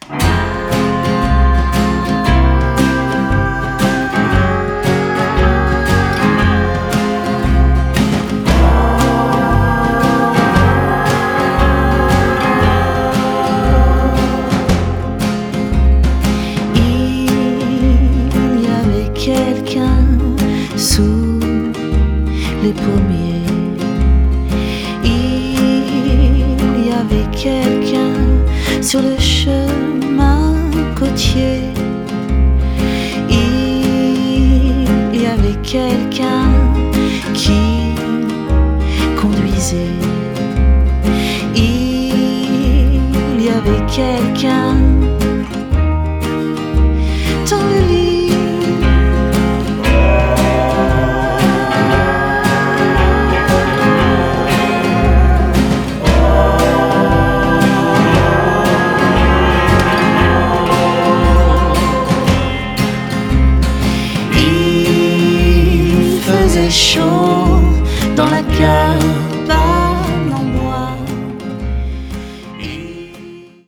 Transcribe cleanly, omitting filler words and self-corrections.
Sous les pommiers, il y avait quelqu'un sur le chemin côtier. Il y avait quelqu'un qui conduisait. Il y avait quelqu'un dans le lit. Chaud dans la cave.